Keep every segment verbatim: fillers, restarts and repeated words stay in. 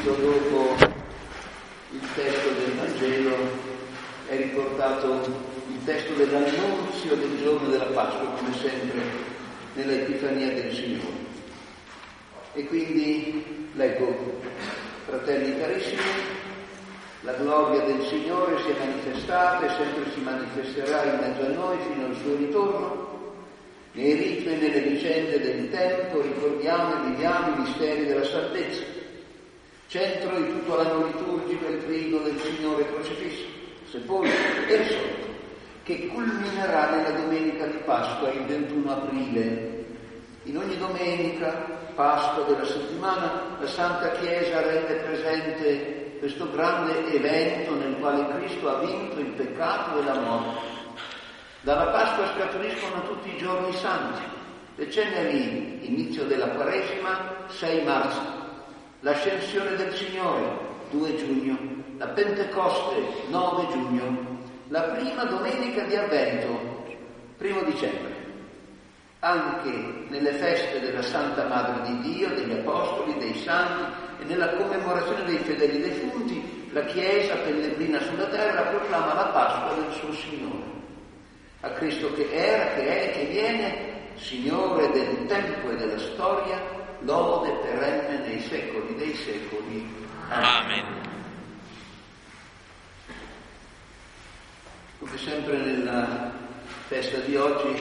subito dopo il testo del Vangelo è riportato il testo dell'annunzio del giorno della Pasqua, come sempre nella Epifania del Signore. E quindi leggo: fratelli carissimi, la gloria del Signore si è manifestata e sempre si manifesterà in mezzo a noi fino al suo ritorno. Nei riti e nelle vicende del tempo ricordiamo e viviamo i misteri della salvezza. Centro di tutto l'anno liturgico è il trigo del Signore crocifisso, sepolto e risorto, che culminerà nella domenica di Pasqua, il ventuno aprile. In ogni domenica, Pasqua della settimana, la Santa Chiesa rende presente questo grande evento nel quale Cristo ha vinto il peccato e la morte. Dalla Pasqua scaturiscono tutti i giorni santi, le ceneri, inizio della Quaresima, sei marzo, l'ascensione del Signore, due giugno, la Pentecoste, nove giugno, la prima domenica di Avvento, primo dicembre. Anche nelle feste della Santa Madre di Dio, degli Apostoli, dei Santi e nella commemorazione dei fedeli defunti, la Chiesa pellegrina sulla terra proclama la Pasqua del suo Signore. A Cristo che era, che è e che viene, Signore del tempo e della storia, lode perenne nei secoli dei secoli. Amen. Come sempre nella festa di oggi,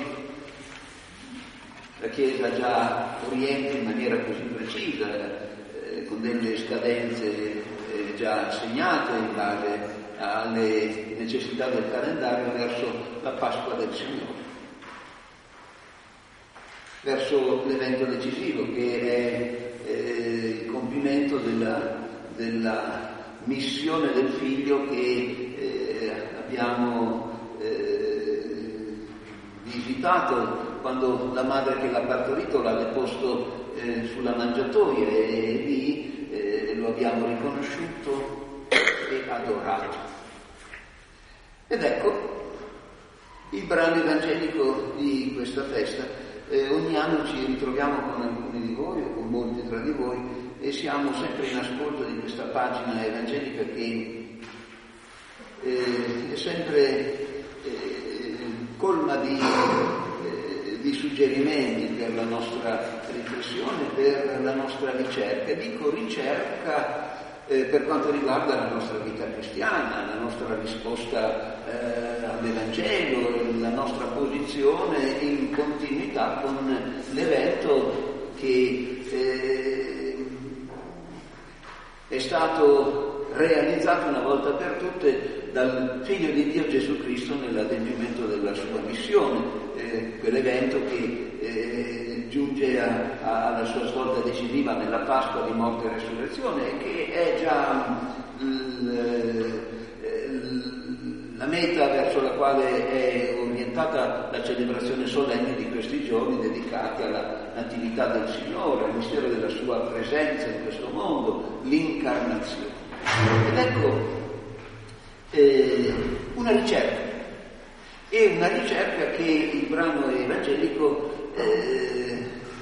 la Chiesa già orienta in maniera così precisa, eh, con delle scadenze eh, già segnate in base alle necessità del calendario, verso la Pasqua del Signore, verso l'evento decisivo che è eh, il compimento della, della missione del Figlio che eh, abbiamo eh, visitato quando la madre che l'ha partorito l'ha deposto eh, sulla mangiatoia, e lì eh, lo abbiamo riconosciuto e adorato. Ed ecco il brano evangelico di questa festa. Eh, ogni anno ci ritroviamo con alcuni di voi o con molti tra di voi e siamo sempre in ascolto di questa pagina evangelica che eh, è sempre eh, colma di, eh, di suggerimenti per la nostra riflessione, per la nostra ricerca. Dico ricerca Eh, per quanto riguarda la nostra vita cristiana, la nostra risposta eh, all'Evangelo, la nostra posizione in continuità con l'evento che eh, è stato realizzato una volta per tutte dal Figlio di Dio Gesù Cristo nell'adempimento della sua missione, eh, quell'evento che eh, giunge a, a, alla sua svolta decisiva nella Pasqua di morte e resurrezione, e che è già l, l, la meta verso la quale è orientata la celebrazione solenne di questi giorni dedicati alla Natività del Signore, al mistero della sua presenza in questo mondo, l'incarnazione. Ed ecco eh, una ricerca, e una ricerca che il brano evangelico eh,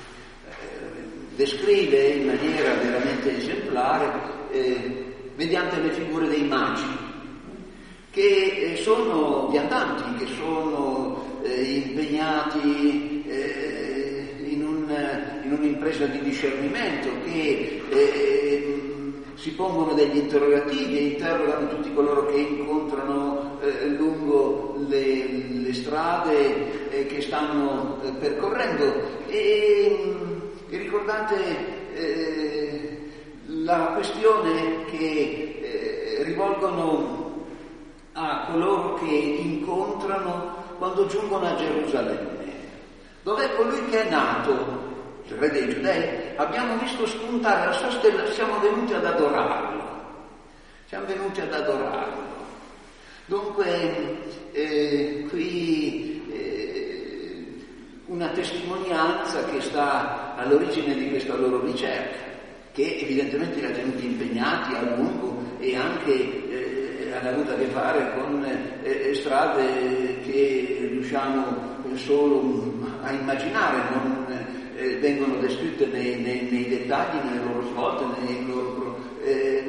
descrive in maniera veramente esemplare eh, mediante le figure dei magi, che eh, sono viandanti, che sono eh, impegnati eh, in, un, in un'impresa di discernimento, che eh, si pongono degli interrogativi e interrogano tutti coloro che incontrano eh, lungo le, le strade eh, che stanno eh, percorrendo. E, e ricordate eh, la questione che eh, rivolgono a coloro che incontrano quando giungono a Gerusalemme. Dov'è colui che è nato? Il re dei Giudei. Abbiamo visto spuntare la sua stella, siamo venuti ad adorarlo. Siamo venuti ad adorarlo. Dunque, eh, qui eh, una testimonianza che sta all'origine di questa loro ricerca, che evidentemente li ha tenuti impegnati a lungo e anche eh, hanno avuto a che fare con eh, strade che riusciamo solo a immaginare, non eh, vengono descritte nei, nei, nei dettagli, nelle loro svolte, nei loro, eh,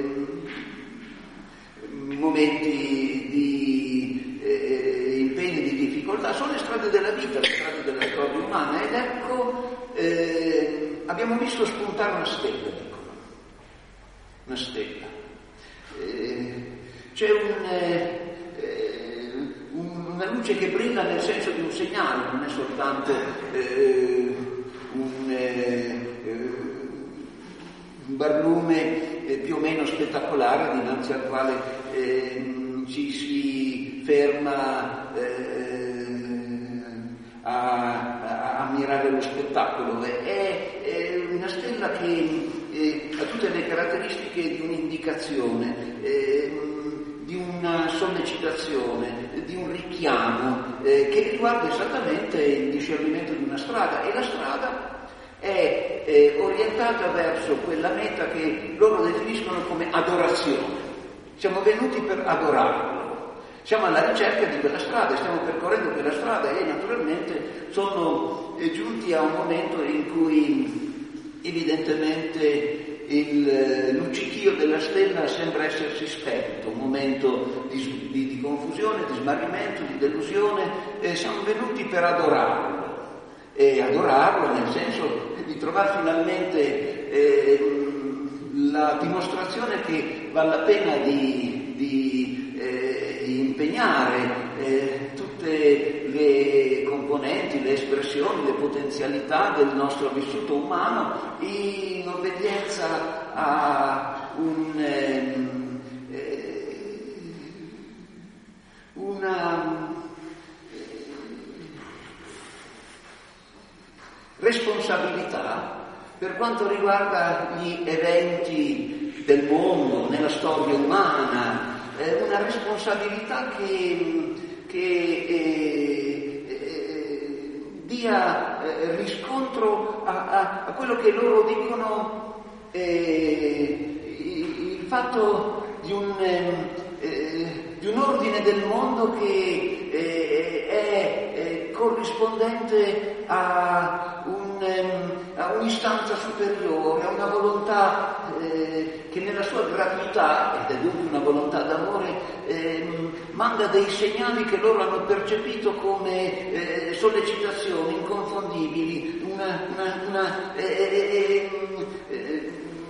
umana. Ed ecco, eh, abbiamo visto spuntare una stella, dicono, una stella. Eh, c'è un, eh, un, una luce che brilla nel senso di un segnale, non è soltanto eh, un, eh, un barlume eh, più o meno spettacolare dinanzi al quale eh, ci si ferma eh, a, a ammirare lo spettacolo. È, è una stella che eh, ha tutte le caratteristiche di un'indicazione, eh, di una sollecitazione, di un richiamo eh, che riguarda esattamente il discernimento di una strada, e la strada è eh, orientata verso quella meta che loro definiscono come adorazione. Siamo venuti per adorarlo, siamo alla ricerca di quella strada, stiamo percorrendo quella strada e naturalmente sono eh, giunti a un momento in cui evidentemente il luccichio della stella sembra essersi spento, un momento di, di, di confusione, di smarrimento, di delusione. Eh, siamo venuti per adorarlo, e adorarlo nel senso di trovare finalmente eh, la dimostrazione che vale la pena di, di eh, impegnare eh, tutte le componenti, le espressioni, le potenzialità del nostro vissuto umano in obbedienza a un, eh, una responsabilità per quanto riguarda gli eventi del mondo, nella storia umana, eh, una responsabilità che, che eh, eh, dia eh, riscontro a, a, a quello che loro dicono, eh, il fatto di un, eh, di un ordine del mondo che eh, è eh, corrispondente a un a un'istanza superiore, a una volontà eh, che nella sua gratuità, ed è dunque una volontà d'amore, eh, manda dei segnali che loro hanno percepito come eh, sollecitazioni inconfondibili, una, una, una, eh, eh, eh,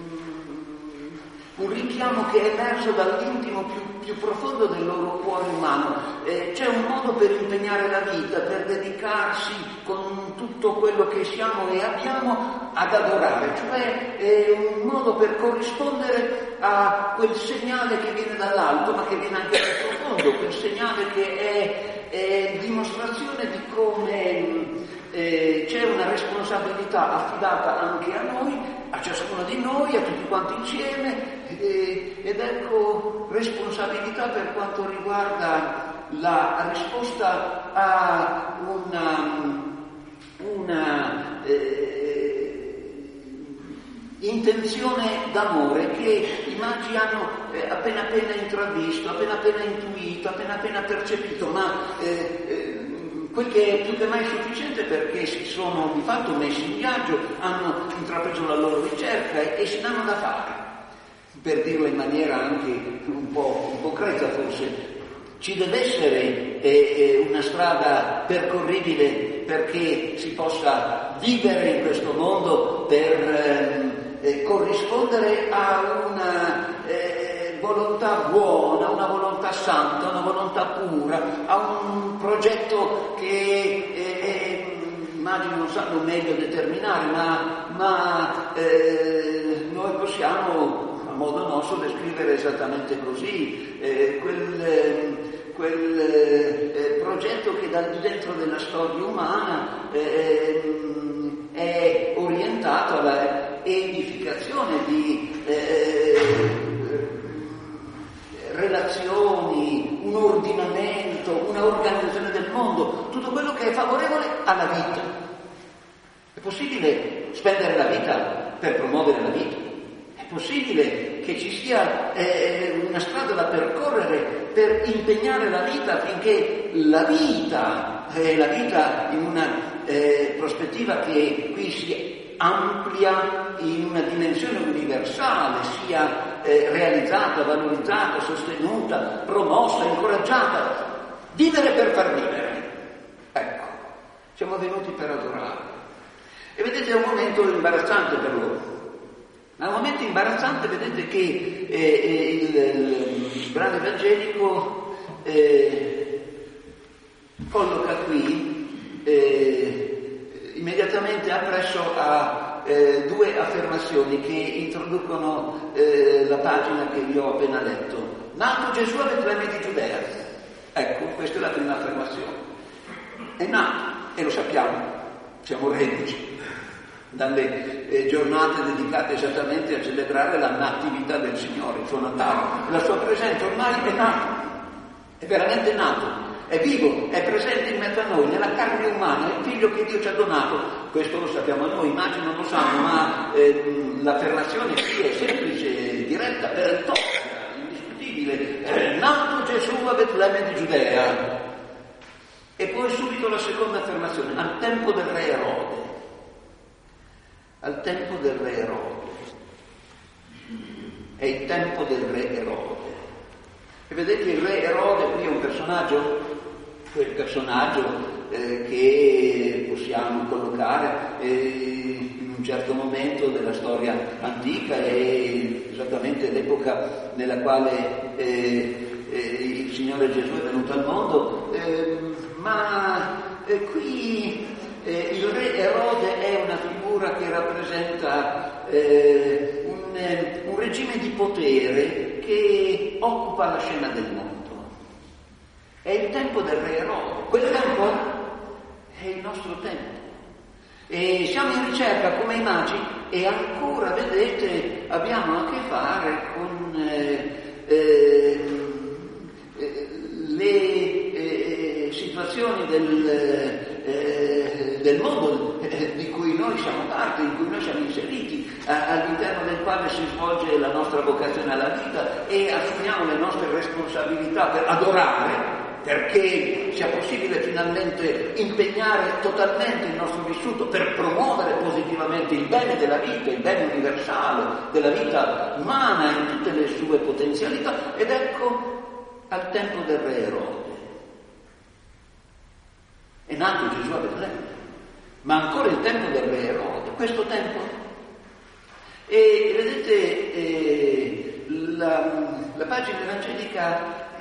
un richiamo che è emerso dall'intimo più, più profondo del loro cuore umano. Eh, c'è un modo per impegnare la vita, per dedicarsi con tutto quello che siamo e abbiamo ad adorare, cioè è un modo per corrispondere a quel segnale che viene dall'alto, ma che viene anche dal profondo, quel segnale che è, è dimostrazione di come eh, c'è una responsabilità affidata anche a noi, a ciascuno di noi, a tutti quanti insieme, eh, ed ecco responsabilità per quanto riguarda la risposta a una, una eh, intenzione d'amore che i magi hanno eh, appena appena intravisto, appena appena intuito, appena appena percepito, ma eh, eh, quel che è più che mai sufficiente, perché si sono di fatto messi in viaggio, hanno intrapreso la loro ricerca e, e si danno da fare. Per dirlo in maniera anche un po' ipocreta forse, ci deve essere eh, una strada percorribile perché si possa vivere in questo mondo, per eh, corrispondere a una eh, volontà buona, una volontà santa, una volontà pura, a un progetto che eh, immagino non sanno meglio determinare, ma, ma eh, noi possiamo a modo nostro descrivere esattamente così, eh, quel, eh, quel eh, progetto che dal dentro della storia umana eh, è orientato alla edificazione di eh, relazioni, un ordinamento, una organizzazione del mondo, tutto quello che è favorevole alla vita. È possibile spendere la vita per promuovere la vita? È possibile che ci sia eh, una strada da percorrere per impegnare la vita affinché la vita, eh, la vita in una eh, prospettiva che qui si amplia in una dimensione universale, sia eh, realizzata, valorizzata, sostenuta, promossa, incoraggiata. Vivere per far vivere. Ecco, siamo venuti per adorare. E vedete, è un momento imbarazzante per loro. Ma è un momento imbarazzante, vedete che eh, eh, il, il brano evangelico eh, colloca qui eh, immediatamente appresso a eh, due affermazioni che introducono eh, la pagina che vi ho appena letto. Nato Gesù a Betlemme di Giudea. Ecco, questa è la prima affermazione. È nato, e lo sappiamo, siamo reduci dalle eh, giornate dedicate esattamente a celebrare la natività del Signore, il suo Natale. La sua presenza ormai è nato, è veramente nato, è vivo, è presente in mezzo a noi, nella carne umana, è il figlio che Dio ci ha donato. Questo lo sappiamo noi, immagino non lo sanno, ma eh, l'affermazione qui è semplice, diretta, perentoria, indiscutibile. È nato Gesù a Betlemme di Giudea. E poi subito la seconda affermazione, al tempo del re Erode. Al tempo del re Erode. È il tempo del re Erode. E vedete, il re Erode qui è un personaggio, quel personaggio eh, che possiamo collocare eh, in un certo momento della storia antica, e esattamente l'epoca nella quale eh, eh, il Signore Gesù è venuto al mondo, eh, ma eh, qui Eh, il re Erode è una figura che rappresenta eh, un, eh, un regime di potere che occupa la scena del mondo. È il tempo del re Erode. Quel tempo è il nostro tempo. E siamo in ricerca come i magi e ancora, vedete, abbiamo a che fare con eh, eh, le eh, situazioni del... Eh, del mondo eh, di cui noi siamo parte, in cui noi siamo inseriti, eh, all'interno del quale si svolge la nostra vocazione alla vita, e assumiamo le nostre responsabilità per adorare, perché sia possibile finalmente impegnare totalmente il nostro vissuto per promuovere positivamente il bene della vita, il bene universale della vita umana in tutte le sue potenzialità. Ed ecco, al tempo del re Erode è nato Gesù a Betlemme, ma ancora il tempo del re Erode, questo tempo. E vedete, eh, la, la pagina evangelica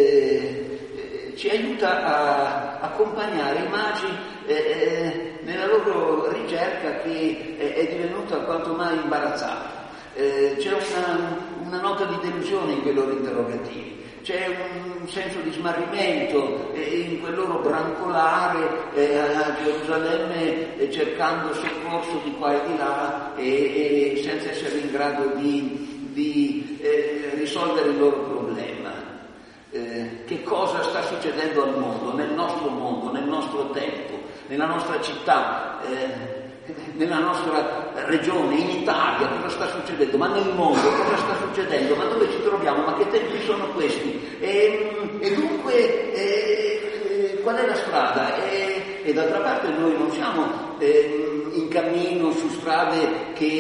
eh, ci aiuta a accompagnare i magi eh, nella loro ricerca, che è, è divenuta quanto mai imbarazzata. Eh, c'è una, una nota di delusione in quei loro interrogativi. C'è un senso di smarrimento eh, in quel loro brancolare eh, a Gerusalemme, eh, cercando soccorso di qua e di là, e, e senza essere in grado di, di eh, risolvere il loro problema. Eh, che cosa sta succedendo al mondo, nel nostro mondo, nel nostro tempo, nella nostra città, eh, nella nostra regione, in Italia, cosa sta succedendo, ma nel mondo cosa sta succedendo, ma dove ci troviamo, ma che tempi sono questi, e, e dunque e, qual è la strada? E, e d'altra parte noi non siamo eh, in cammino su strade che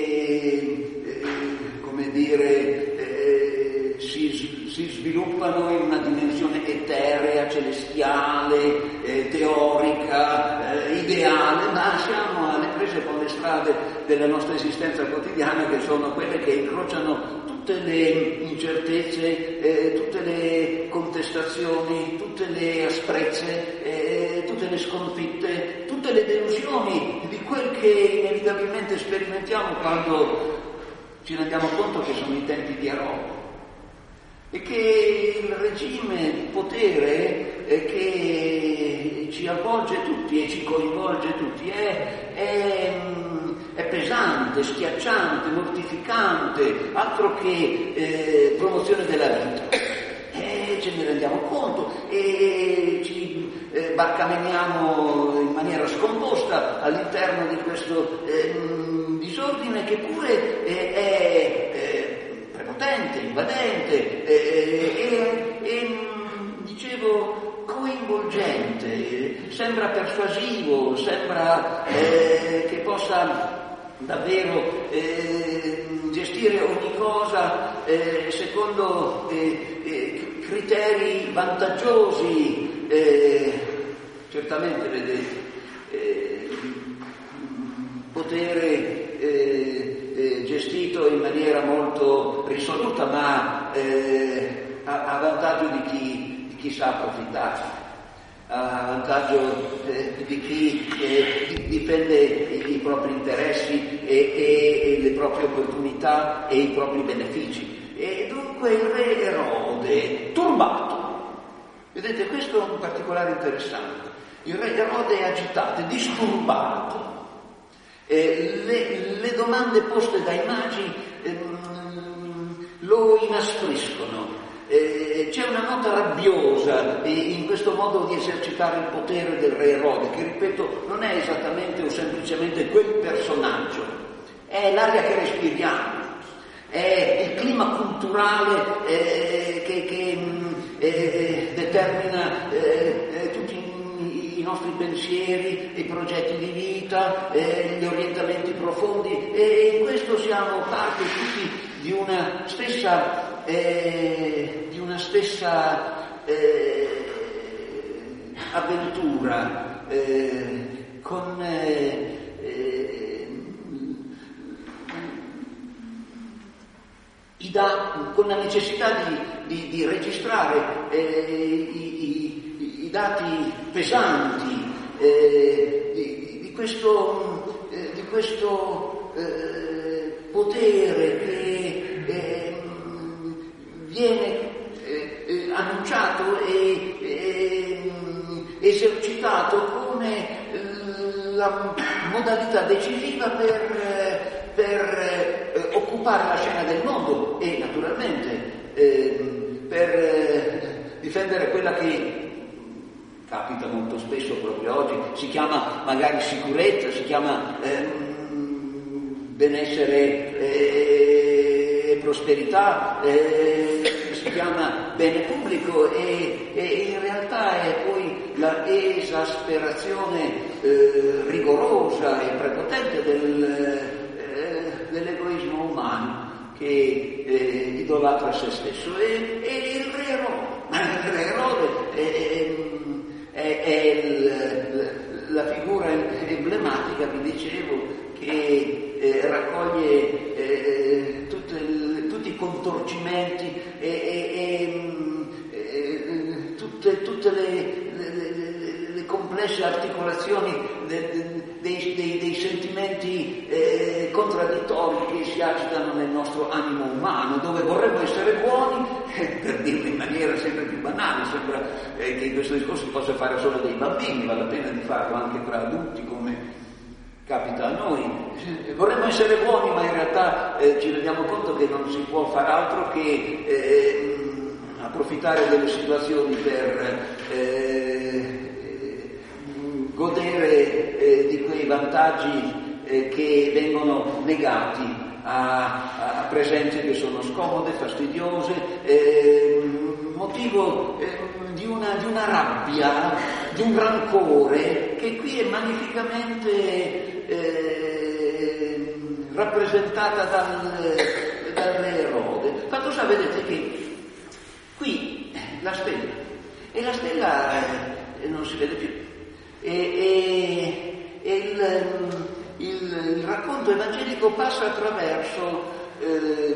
eh, eh, come dire eh, si, si sviluppano in una dimensione eterea, celestiale, eh, teorica, eh, ideale, ma siamo alle prese con le strade della nostra esistenza quotidiana, che sono quelle che incrociano tutte le incertezze, eh, tutte le contestazioni, tutte le asprezze, eh, tutte le sconfitte, tutte le delusioni di quel che inevitabilmente sperimentiamo quando ci rendiamo conto che sono i tempi di Erode, e che il regime di potere eh, che ci avvolge tutti e ci coinvolge tutti è, è, è pesante, schiacciante, mortificante, altro che eh, promozione della vita. E ce ne rendiamo conto e ci eh, barcameniamo in maniera scomposta all'interno di questo eh, disordine, che pure eh, è eh, prepotente, invadente e, e, e dicevo coinvolgente, sembra persuasivo, sembra eh, che possa davvero eh, gestire ogni cosa eh, secondo eh, eh, criteri vantaggiosi. Eh, certamente, vedete, gestito in maniera molto risoluta, ma eh, a, a vantaggio di chi, di chi sa approfittare, a vantaggio eh, di chi eh, difende i, i propri interessi e, e, e le proprie opportunità e i propri benefici. E dunque il re Erode, turbato, vedete, questo è un particolare interessante, il re Erode è agitato, è disturbato. Eh, le, le domande poste dai magi eh, lo inaspriscono. Eh, c'è una nota rabbiosa eh, in questo modo di esercitare il potere del re Erode, che ripeto non è esattamente o semplicemente quel personaggio, è l'aria che respiriamo, è il clima culturale eh, che, che eh, determina eh, tutti i nostri pensieri, i progetti di vita, eh, gli orientamenti profondi, e in questo siamo parte tutti di una stessa, eh, di una stessa eh, avventura, eh, con, eh, eh, i da, con la necessità di, di, di registrare eh, i, i, i dati pesanti eh, di, di questo, eh, di questo eh, potere che eh, viene eh, annunciato e eh, esercitato come eh, la modalità decisiva per, per eh, occupare la scena del mondo e naturalmente eh, per eh, difendere quella che capita molto spesso proprio oggi, si chiama magari sicurezza, si chiama ehm, benessere e eh, prosperità, eh, si chiama bene pubblico e, e in realtà è poi la esasperazione eh, rigorosa e prepotente del, eh, dell'egoismo umano che eh, idolatra se stesso. E, e il re Erode, il re Erode è, è, è il, la figura emblematica, vi dicevo, che eh, raccoglie eh, tutte, tutti i contorcimenti e, e, e tutte, tutte le, le, le complesse articolazioni de, de, dei, dei, dei sentimenti eh, contraddittori che si agitano nel nostro animo umano, dove vorremmo essere buoni, per dirlo in maniera sempre più banale, sembra eh, che questo discorso si possa fare solo dei bambini, vale la pena di farlo anche tra adulti come capita a noi. Vorremmo essere buoni, ma in realtà eh, ci rendiamo conto che non si può far altro che eh, approfittare delle situazioni per eh, godere eh, di quei vantaggi eh, che vengono negati a, a presenze che sono scomode, fastidiose, eh, motivo eh, di, una, di una rabbia, di un rancore che qui è magnificamente eh, rappresentata dal, dal re Erode. Fatto sta, vedete che qui la stella, e la stella eh, non si vede più, e, e, e il, il, il racconto evangelico passa attraverso eh,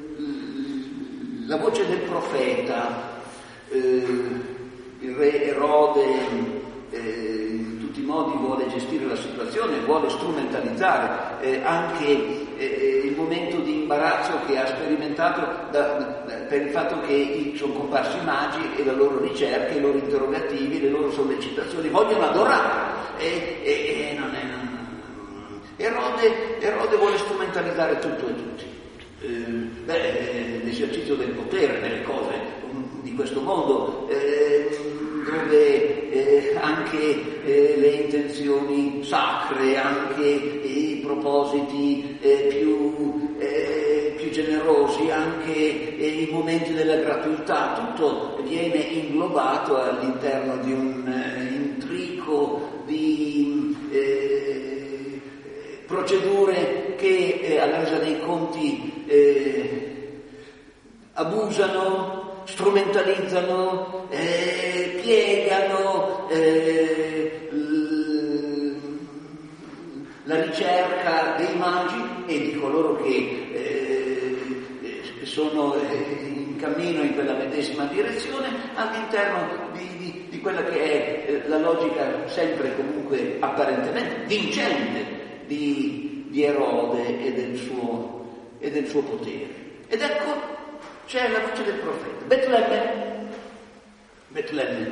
la voce del profeta. Eh, il re Erode eh, in tutti i modi vuole gestire la situazione, vuole strumentalizzare eh, anche eh, il momento di imbarazzo che ha sperimentato da, da, per il fatto che sono comparsi i magi e la loro ricerca, i loro interrogativi, le loro sollecitazioni, vogliono adorare e, e, e non è, non, Erode, Erode vuole strumentalizzare tutto e tutti. Eh, beh, l'esercizio del potere nelle cose um, di questo mondo, eh, dove eh, anche eh, le intenzioni sacre, anche i propositi eh, più, eh, più generosi, anche eh, i momenti della gratuità, tutto viene inglobato all'interno di un eh, intrico di eh, procedure che eh, alla resa dei conti eh, abusano, strumentalizzano, eh, piegano eh, la ricerca dei magi e di coloro che eh, sono in cammino in quella medesima direzione all'interno di, di, di quella che è eh, la logica sempre comunque apparentemente vincente di, di Erode e del, suo, e del suo potere. Ed ecco c'è la voce del profeta, Betlemme, Betlemme,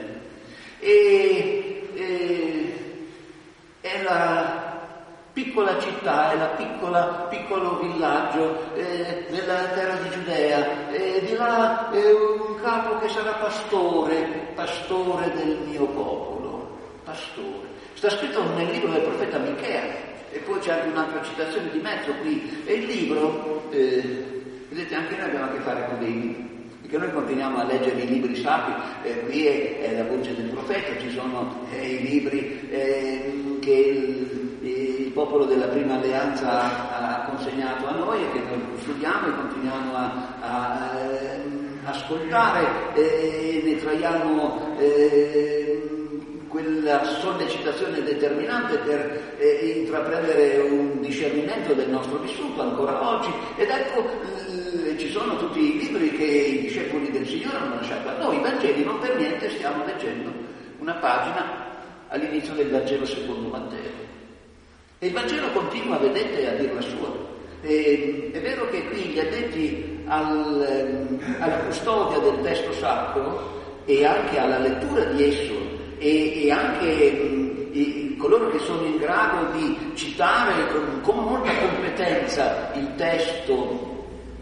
e, e è la piccola città, è la piccola, piccolo villaggio eh, nella terra di Giudea, e di là è un capo che sarà pastore, pastore del mio popolo, pastore. Sta scritto nel libro del profeta Michea, e poi c'è anche un'altra citazione di mezzo qui, e il libro, eh, vedete, anche noi abbiamo a che fare con dei libri, perché noi continuiamo a leggere i libri sacri, eh, qui è, è la voce del profeta, ci sono eh, i libri eh, che il, il popolo della prima alleanza ha, ha consegnato a noi e che noi studiamo e continuiamo a, a, a ascoltare e ne traiamo eh, quella sollecitazione determinante per eh, intraprendere un discernimento del nostro vissuto ancora oggi. Ed ecco, eh, ci sono tutti i libri che i discepoli del Signore hanno lasciato a noi. I Vangeli non per niente stiamo leggendo una pagina all'inizio del Vangelo secondo Matteo. E il Vangelo continua, vedete, a dir la sua. E, è vero che qui gli addetti al, alla custodia del testo sacro e anche alla lettura di esso e, e anche mh, i, coloro che sono in grado di citare con, con molta competenza il testo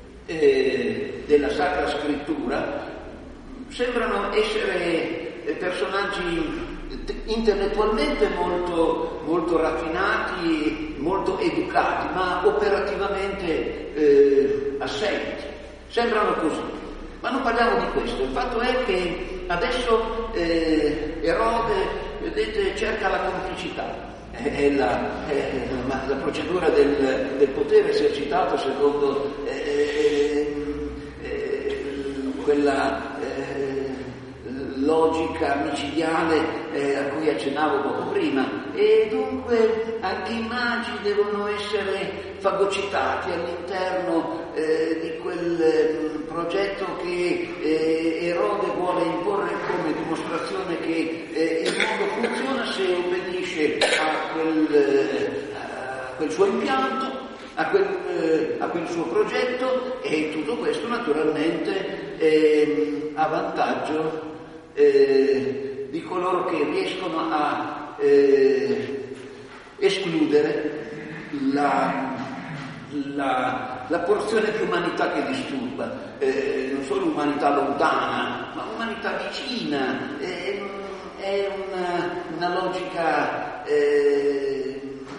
eh, della Sacra Scrittura sembrano essere eh, personaggi intellettualmente molto, molto raffinati, molto educati, ma operativamente eh, assenti. Sembrano così. Ma non parliamo di questo. Il fatto è che adesso eh, Erode, vedete, cerca la complicità. È la, è la, la procedura del, del potere esercitato secondo eh, eh, quella logica micidiale eh, a cui accennavo poco prima, e dunque anche i magi devono essere fagocitati all'interno eh, di quel eh, progetto che eh, Erode vuole imporre come dimostrazione che eh, il mondo funziona se obbedisce a quel, eh, a quel suo impianto, a quel, eh, a quel suo progetto, e tutto questo naturalmente eh, a vantaggio Eh, di coloro che riescono a eh, escludere la, la, la porzione di umanità che disturba, eh, non solo umanità lontana, ma umanità vicina. Eh, è una, una logica eh,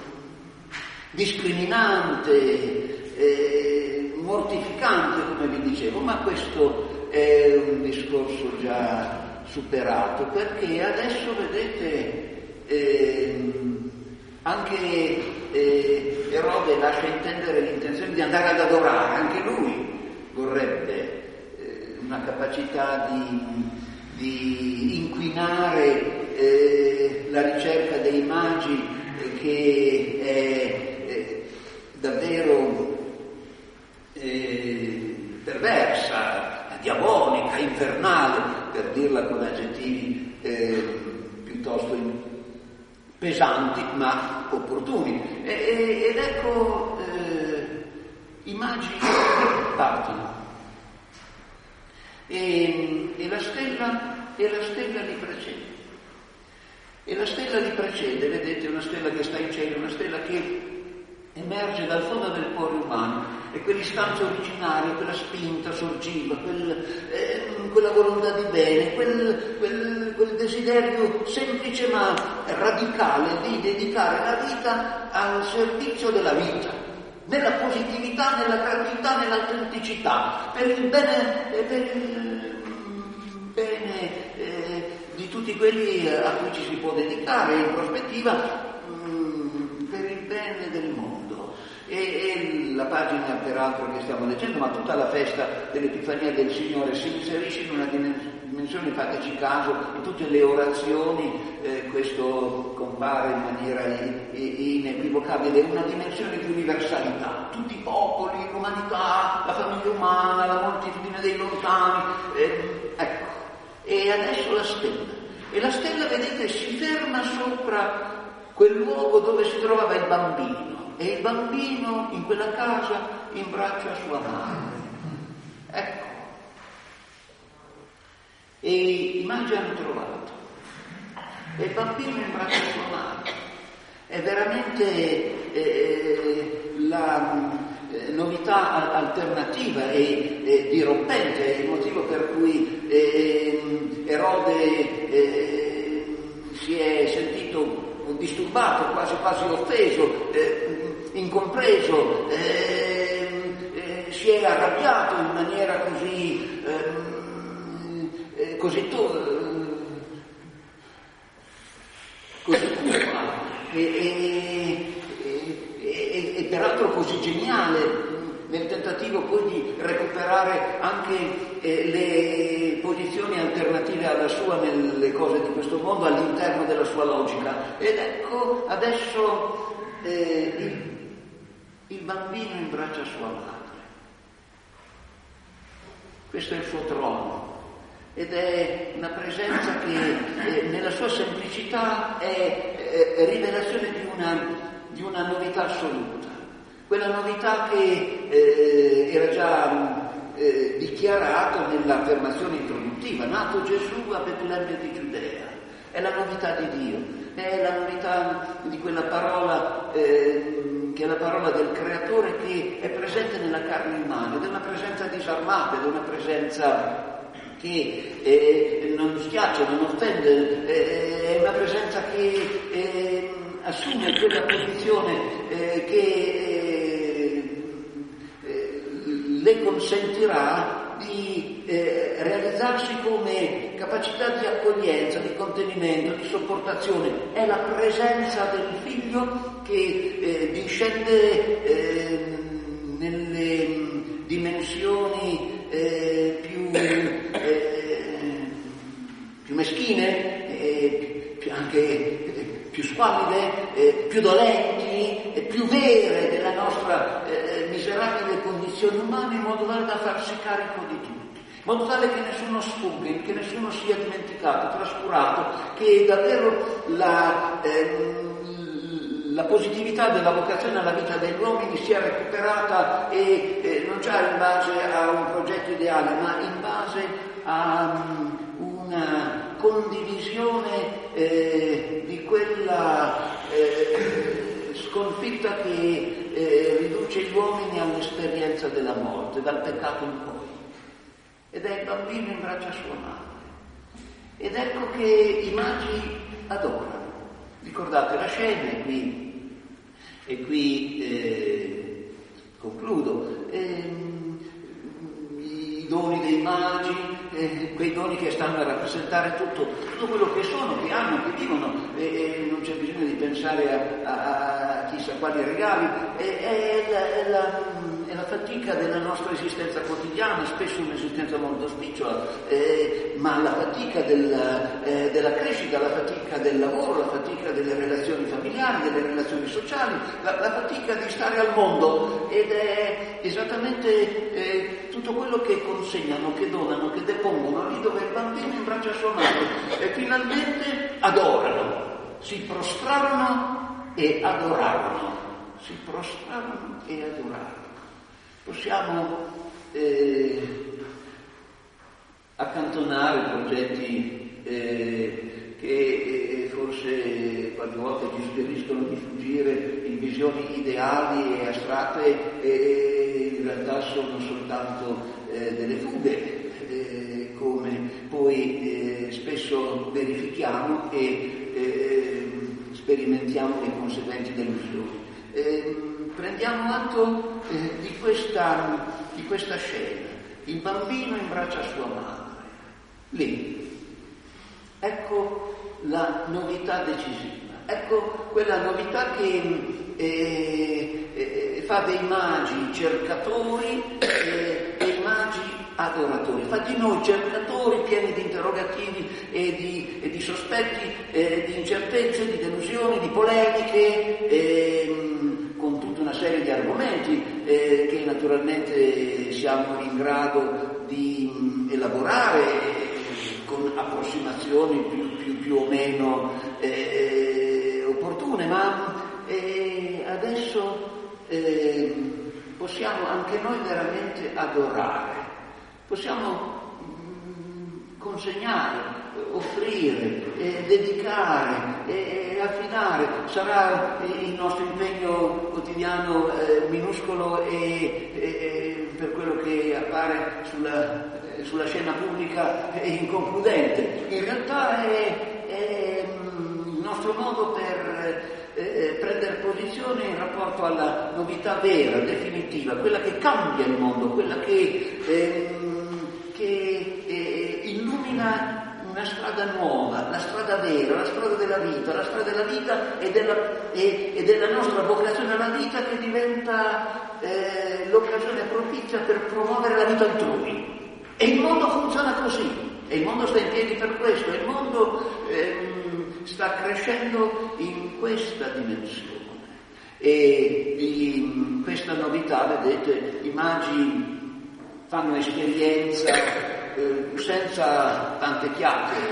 discriminante, eh, mortificante, come vi dicevo, ma questo è un discorso già superato, perché adesso vedete eh, anche eh, Erode lascia intendere l'intenzione di andare ad adorare, anche lui vorrebbe eh, una capacità di, di inquinare eh, la ricerca dei magi eh, che è eh, davvero eh, perversa, diabolica, infernale, per dirla con aggettivi eh, piuttosto pesanti ma opportuni. E, e, ed ecco eh, i magi partono e, e la stella e la stella li precede. E la stella li precede, vedete, una stella che sta in cielo, una stella che emerge dal fondo del cuore umano, e quell'istanza originaria, quella spinta sorgiva, quel, eh, quella volontà di bene, quel, quel, quel desiderio semplice ma radicale di dedicare la vita al servizio della vita, nella positività, nella gratuità, nell'autenticità, per il bene, eh, per il bene eh, di tutti quelli a cui ci si può dedicare, in prospettiva mh, per il bene del mondo. E, e la pagina peraltro che stiamo leggendo, ma tutta la festa dell'Epifania del Signore si inserisce in una dimensione, fateci caso, in tutte le orazioni eh, questo compare in maniera inequivocabile, una dimensione di universalità, tutti i popoli, l'umanità, la famiglia umana, la moltitudine dei lontani, eh, ecco, e adesso la stella, e la stella, vedete, si ferma sopra quel luogo dove si trovava il bambino, e il bambino in quella casa imbraccia sua madre, ecco. E i magi hanno trovato, e il bambino imbraccia sua madre. È veramente eh, la eh, novità alternativa e eh, dirompente, è il motivo per cui eh, Erode eh, si è sentito disturbato, quasi quasi offeso, eh, incompreso, eh, eh, si è arrabbiato in maniera così... Eh, così tu, così cupa e, e, e, e peraltro così geniale nel tentativo poi di recuperare anche eh, le posizioni alternative alla sua nelle cose di questo mondo all'interno della sua logica. Ed ecco adesso eh, il, il bambino imbraccia sua madre, questo è il suo trono. Ed è una presenza che eh, nella sua semplicità è eh, rivelazione di una, di una novità assoluta, quella novità che eh, era già eh, dichiarato nell'affermazione introduttiva: nato Gesù a Betlemme di Giudea. È la novità di Dio, è la novità di quella parola eh, che è la parola del Creatore, che è presente nella carne umana, ed è una presenza disarmata, ed è una presenza che eh, non schiaccia, non offende, eh, è una presenza che eh, assume quella posizione eh, che eh, le consentirà di eh, realizzarsi come capacità di accoglienza, di contenimento, di sopportazione. È la presenza del Figlio che eh, discende eh, nelle dimensioni eh, più, eh, più meschine, eh, più anche eh, più squallide, eh, più dolenti, eh, più vere della nostra eh, miserabile condizione umana, in modo tale da farsi carico di tutti, in modo tale che nessuno sfugga, che nessuno sia dimenticato, trascurato, che davvero la... Eh, la positività della vocazione alla vita degli uomini sia recuperata e eh, non già in base a un progetto ideale, ma in base a um, una condivisione eh, di quella eh, sconfitta che eh, riduce gli uomini all'esperienza della morte, dal peccato in poi. Ed è il bambino in braccio a sua madre. Ed ecco che i magi adorano. Ricordate la scena, e qui, e qui eh, concludo, eh, i doni dei magi, eh, quei doni che stanno a rappresentare tutto, tutto quello che sono, che hanno, che vivono, e eh, non c'è bisogno di pensare a, a, a chissà quali regali, è, è, la, è, la, è la fatica della nostra esistenza quotidiana, spesso un'esistenza molto spicciola, eh, ma la fatica della, eh, della crescita, la fatica del lavoro, la fatica delle relazioni familiari, delle relazioni sociali, la, la fatica di stare al mondo, ed è esattamente eh, tutto quello che consegnano, che donano, che depongono lì dove il bambino imbraccia sua madre, e finalmente adorano, si prostrarono e adorarono, si prostrarono e adorarono. Possiamo eh, accantonare progetti eh, che eh, forse qualche volta ci suggeriscono di fuggire in visioni ideali e astratte, e in realtà sono soltanto eh, delle fughe, eh, come poi eh, spesso verifichiamo e eh, sperimentiamo le conseguenze dell'uso. Eh, prendiamo atto eh, di, questa, di questa scena. Il bambino imbraccia sua madre. Lì. Ecco la novità decisiva. Ecco quella novità che eh, eh, fa dei magi cercatori, eh, dei magi adoratori, fa di noi cercatori pieni di interrogativi e di, e di sospetti, eh, di incertezze, di delusioni, di polemiche, eh, con tutta una serie di argomenti eh, che naturalmente siamo in grado di mh, elaborare eh, con approssimazioni più, più, più o meno eh, opportune, ma eh, adesso eh, possiamo anche noi veramente adorare, possiamo mh, consegnare, offrire, eh, dedicare, eh, affidare. Sarà eh, il nostro impegno quotidiano eh, minuscolo e eh, per quello che appare sulla, eh, sulla scena pubblica è inconcludente. In realtà è, è il nostro modo per eh, prendere posizione in rapporto alla novità vera, definitiva, quella che cambia il mondo, quella che, eh, che eh, illumina una strada nuova, la strada vera, la strada della vita, la strada della vita e della, e, e della nostra vocazione alla vita, che diventa eh, l'occasione propizia per promuovere la vita altrui. E il mondo funziona così, e il mondo sta in piedi per questo, e il mondo ehm, sta crescendo in questa dimensione. E in questa novità, vedete, i magi fanno esperienza senza tante chiacchiere,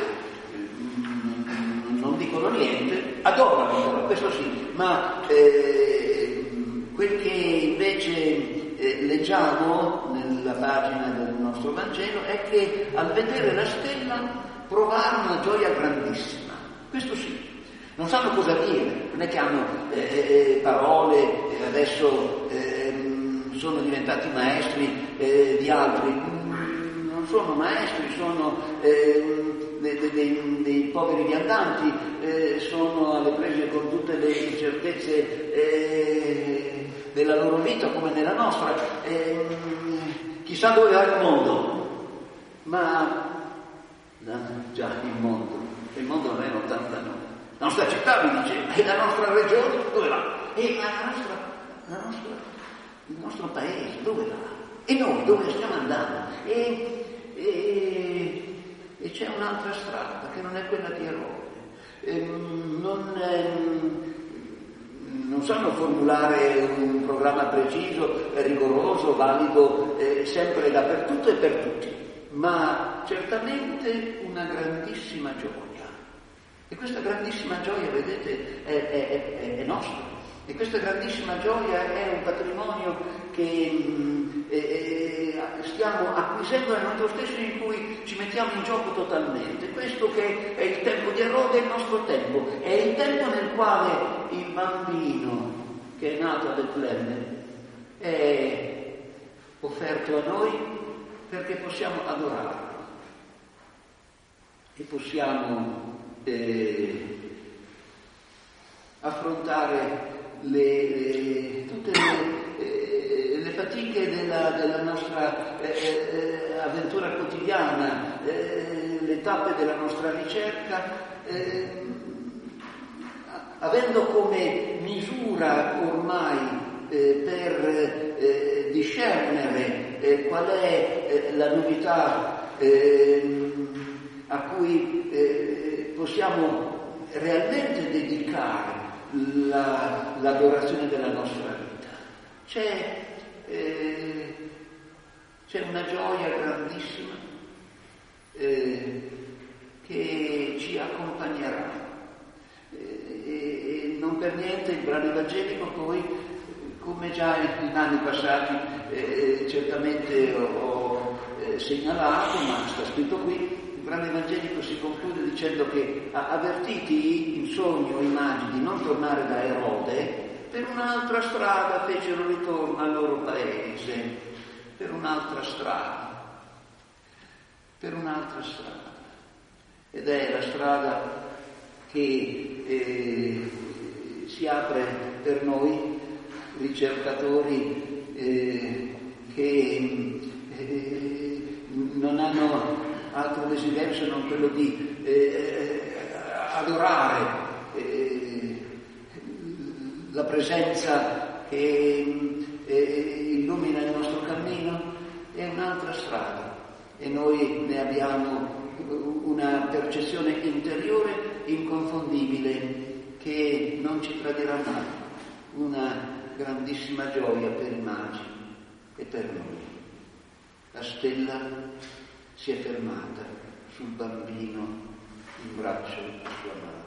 non dicono niente, adorano però, questo sì, ma eh, quel che invece eh, leggiamo nella pagina del nostro Vangelo è che al vedere la stella provarono una gioia grandissima, questo sì. Non sanno cosa dire, non è che hanno eh, parole e adesso eh, sono diventati maestri eh, di altri. Sono maestri, sono eh, dei, dei, dei poveri viandanti, eh, sono alle prese con tutte le incertezze eh, della loro vita come nella nostra. Eh, chissà dove va il mondo, ma no, già il mondo, il mondo non è lontano da noi. La nostra città, vi dice, e la nostra regione, dove va? E la nostra, la nostra, il nostro paese, dove va? E noi dove stiamo andando? E, E, e c'è un'altra strada che non è quella di Erode. E non, non sanno formulare un programma preciso, rigoroso, valido eh, sempre dappertutto e per tutti, ma certamente una grandissima gioia. E questa grandissima gioia, vedete, è, è, è, è nostra. E questa grandissima gioia è un patrimonio che eh, stiamo acquisendo nel momento stesso in cui ci mettiamo in gioco totalmente. Questo che è il tempo di Erode è il nostro tempo, è il tempo nel quale il bambino che è nato a Betlemme è offerto a noi perché possiamo adorarlo e possiamo eh, affrontare Le, le, tutte le, eh, le fatiche della, della nostra eh, eh, avventura quotidiana, eh, le tappe della nostra ricerca, eh, avendo come misura ormai eh, per eh, discernere eh, qual è eh, la novità eh, a cui eh, possiamo realmente dedicare La, l'adorazione della nostra vita. C'è, eh, c'è una gioia grandissima eh, che ci accompagnerà eh, e non per niente il brano evangelico poi, come già in anni passati eh, certamente ho, ho eh, segnalato, ma sta scritto qui, il brano evangelico si conclude dicendo che avvertiti in sogno i magi di non tornare da Erode, per un'altra strada fecero ritorno al loro paese, per un'altra strada, per un'altra strada. Ed è la strada che eh, si apre per noi, ricercatori eh, che eh, non hanno altro desiderio se non quello di eh, adorare eh, la presenza che eh, illumina il nostro cammino. È un'altra strada, e noi ne abbiamo una percezione interiore inconfondibile che non ci tradirà mai, una grandissima gioia per i magi e per noi. La stella si è fermata sul bambino in braccio a sua madre.